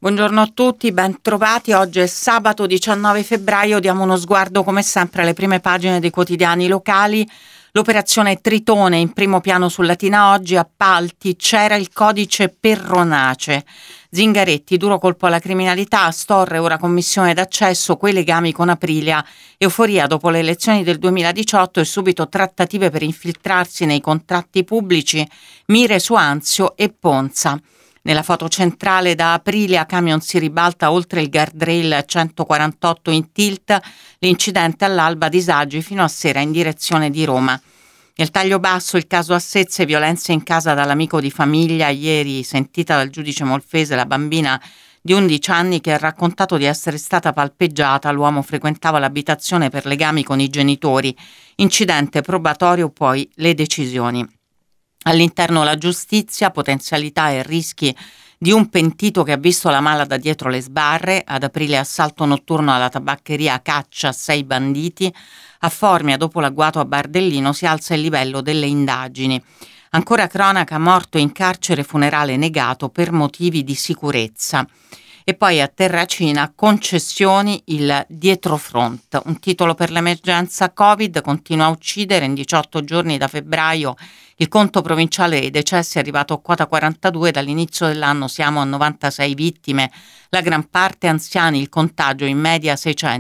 Buongiorno a tutti, ben trovati. Oggi è sabato 19 febbraio, diamo uno sguardo come sempre alle prime pagine dei quotidiani locali. L'operazione Tritone in primo piano su Latina Oggi, appalti, c'era il codice Perronace. Zingaretti, duro colpo alla criminalità, Astorre, ora commissione d'accesso, quei legami con Aprilia, euforia dopo le elezioni del 2018 e subito trattative per infiltrarsi nei contratti pubblici, mire su Anzio e Ponza. Nella foto centrale da Aprilia, camion si ribalta oltre il guardrail 148 in tilt, l'incidente all'alba, disagi fino a sera in direzione di Roma. Nel taglio basso il caso Assezze, violenze in casa dall'amico di famiglia, ieri sentita dal giudice Molfese la bambina di 11 anni che ha raccontato di essere stata palpeggiata, l'uomo frequentava l'abitazione per legami con i genitori, incidente probatorio, poi le decisioni. All'interno la giustizia, potenzialità e rischi di un pentito che ha visto la mala da dietro le sbarre, ad Aprile assalto notturno alla tabaccheria, caccia 6 banditi, a Formia dopo l'agguato a Bardellino si alza il livello delle indagini. Ancora cronaca, morto in carcere, funerale negato per motivi di sicurezza. E poi a Terracina, concessioni, il dietrofront. Un titolo per l'emergenza Covid, continua a uccidere, in 18 giorni da febbraio il conto provinciale dei decessi è arrivato a quota 42, dall'inizio dell'anno siamo a 96 vittime, la gran parte anziani, il contagio in media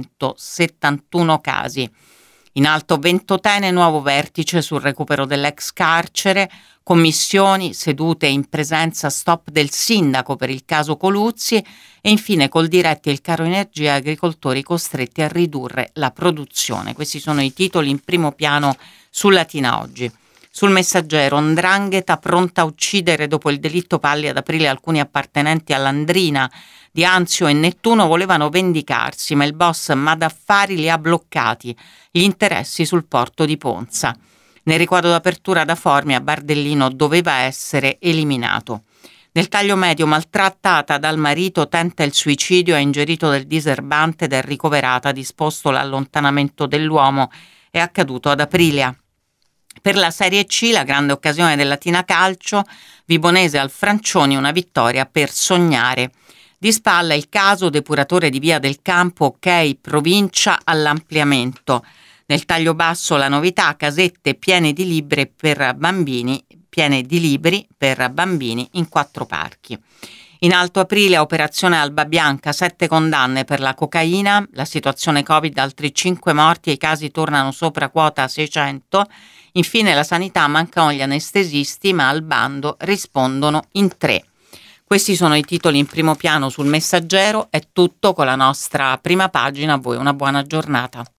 671 casi. In alto Ventotene, nuovo vertice sul recupero dell'ex carcere, commissioni, sedute in presenza, stop del sindaco per il caso Coluzzi e infine Coldiretti e il caro energia, agricoltori costretti a ridurre la produzione. Questi sono i titoli in primo piano su Latina Oggi. Sul Messaggero, 'ndrangheta pronta a uccidere dopo il delitto Palli ad Aprile, alcuni appartenenti all'Andrina di Anzio e Nettuno volevano vendicarsi, ma il boss Madaffari li ha bloccati, gli interessi sul porto di Ponza. Nel riquadro d'apertura da Formia, Bardellino doveva essere eliminato. Nel taglio medio, maltrattata dal marito, tenta il suicidio, ha ingerito del diserbante ed è ricoverata, disposto l'allontanamento dell'uomo, è accaduto ad Aprilia. Per la Serie C, la grande occasione del Latina Calcio, Vibonese al Francioni, una vittoria per sognare. Di spalla il caso Depuratore di Via del Campo, ok, provincia all'ampliamento. Nel taglio basso la novità, casette piene di libri per bambini in 4 parchi. In alto Aprile, operazione Alba Bianca, 7 condanne per la cocaina, la situazione Covid, altri 5 morti e i casi tornano sopra quota 600. Infine la sanità, mancano gli anestesisti, ma al bando rispondono in 3. Questi sono i titoli in primo piano sul Messaggero, è tutto con la nostra prima pagina, a voi una buona giornata.